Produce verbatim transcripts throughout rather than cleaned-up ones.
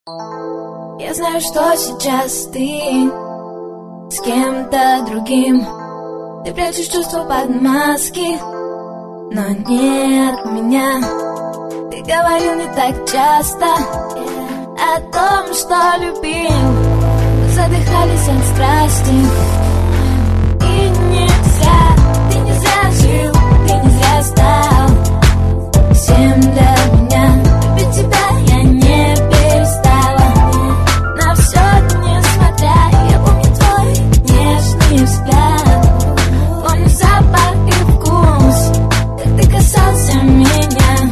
Я знаю, что сейчас ты с кем-то другим. Ты прячешь чувства под маски, но не от меня. Ты говорил не так часто о том, что любил. Мы задыхались от страсти. И нельзя, ты не зря жил, ты не зря стал всем для меня. Любить тебя я не перестала. На все несмотря, я помню твой нежный взгляд. Помню запах и вкус, как ты касался меня.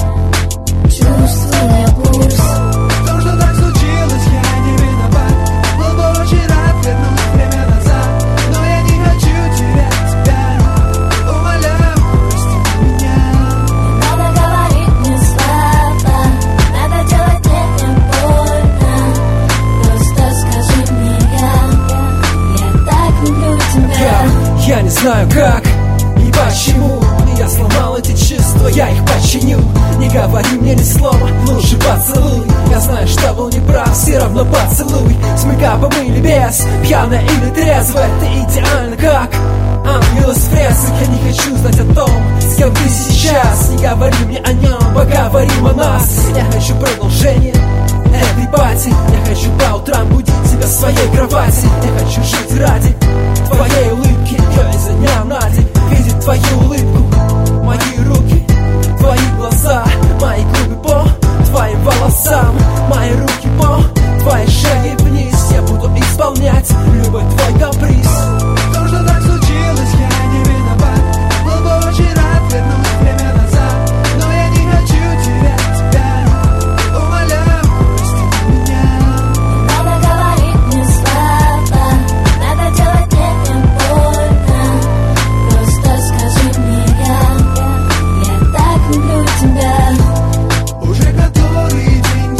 Чувствую я пульс. В том, что так случилось, я не виноват. Был бы очень рад вернуть время назад, но я не хочу терять тебя. Умоляю, прости меня. Не надо говорить мне слова, надо делать мне не больно. Просто скажи мне я, я так люблю тебя. Я, я не знаю как и почему, но я сломал эти чувства, я их починю. Не говори мне ни слова, лучше поцелуй. Я знаю, что был неправ, все равно поцелуй. С мейкапом или без, пьяная или трезвая, ты идеально как ангел из фресок. Я не хочу знать о том, с кем ты сейчас. Не говори мне о нем, поговорим о нас. Я хочу продолжение этой пати. Я хочу по утрам будить тебя в своей кровати. Я хочу жить ради твоей улыбки, я изо дня на день видеть твою улыбку. Мои руки, твои глаза, мои губы по твоим волосам, мои руки по твоей шее вниз. Я буду исполнять любой твой каприз. В том, что так случилось, я не виноват. Был бы очень рад вернуть время назад, но я не хочу терять тебя. Умоляю, прости меня. Не надо говорить мне слова, надо делать мне не больно. Просто скажи мне я, я так люблю тебя. Уже который день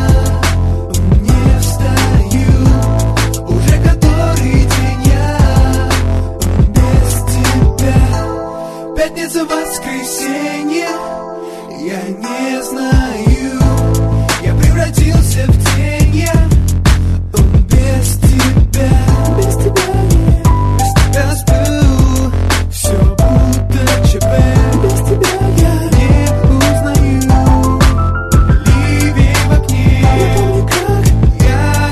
я не встаю. Уже который день я без тебя. Пятница, воскресенье, я не знаю. Я превратился в тень, я без тебя. Без тебя, без тебя сплю, все будто ЧП. Без тебя я не узнаю ливень в окне. Я помню, как я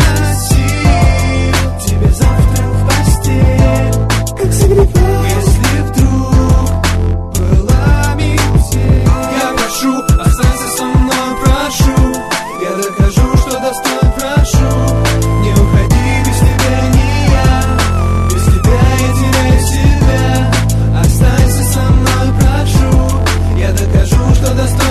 носил тебя завтра в постель. Как согревал, если вдруг была метель. Я прошу, останься со мной, прошу. Я докажу, что достоин, прошу. Не уходи, без тебя не я. Без тебя я теряю себя. Останься со мной, прошу. Я докажу, что достоин.